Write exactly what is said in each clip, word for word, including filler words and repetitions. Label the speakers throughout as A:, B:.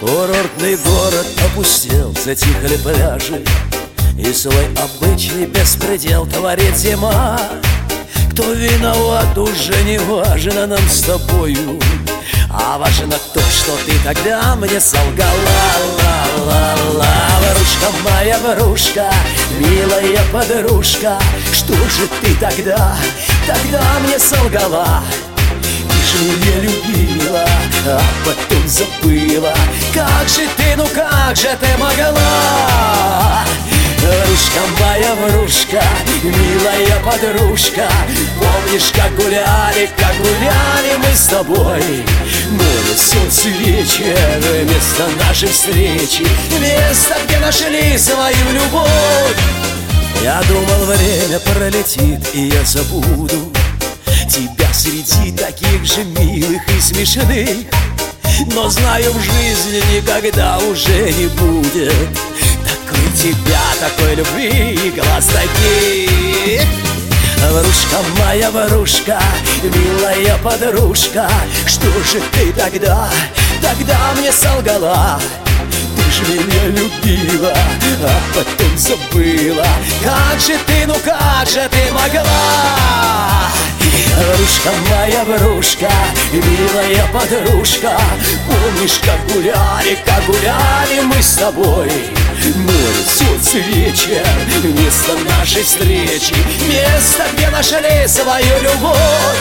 A: Курортный город опустел, затихли пляжи, и свой обычный беспредел творит зима. Кто виноват, уже не важно нам с тобою, а важно то, что ты тогда мне солгала. Ла-ла-ла, врушка моя, врушка, милая подружка, что же ты тогда, тогда мне солгала? Ты же меня любила, а потом забыла. Как же ты, ну как же ты могла? Врушка моя, врушка, милая подружка, помнишь, как гуляли, как гуляли мы с тобой? Море, солнце, вечер, место нашей встречи, место, где нашли свою любовь. Я думал, время пролетит, и я забуду тебя среди таких же милых и смешных, но знаю, в жизни никогда уже не будет такой тебя, такой любви, глаз таких. Врушка моя, врушка, милая подружка, что же ты тогда, тогда мне солгала? Ты же меня любила, а потом забыла. Как же ты, ну как же ты могла? Врушка моя, врушка, милая подружка, помнишь, как гуляли, как гуляли мы с тобой? Море, солнце, вечер, место нашей встречи, место, где нашли свою любовь.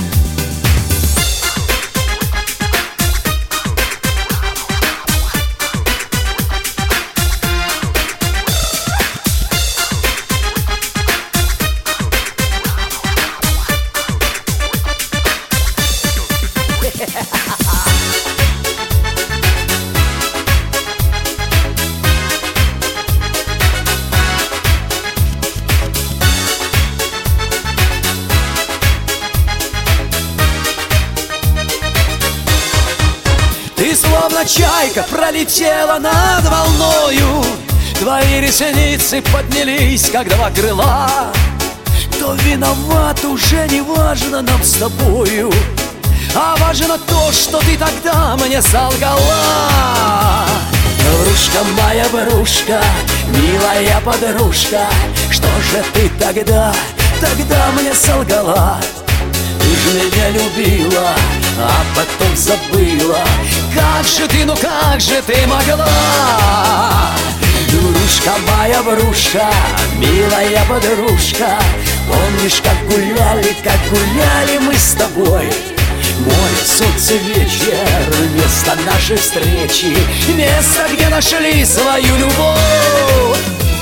A: Ты словно чайка пролетела над волною, твои ресницы поднялись, как два крыла. Кто виноват, уже не важно нам с тобою, а важно то, что ты тогда мне солгала. Врушка моя, врушка, милая подружка, что же ты тогда, тогда мне солгала? Ты же меня любила, а потом забыла. Как же ты, ну как же ты могла? Врушка моя, врушка, милая подружка, помнишь, как гуляли, как гуляли мы с тобой? Море, солнце, вечер, место нашей встречи, место, где нашли свою любовь.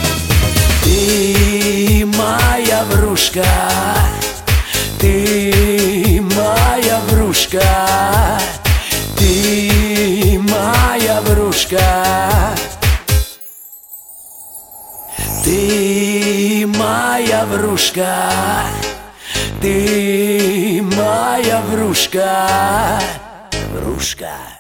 A: Ты моя врушка, ты моя врушка, ты моя врушка, ты моя врушка, ты моя врушка, врушка.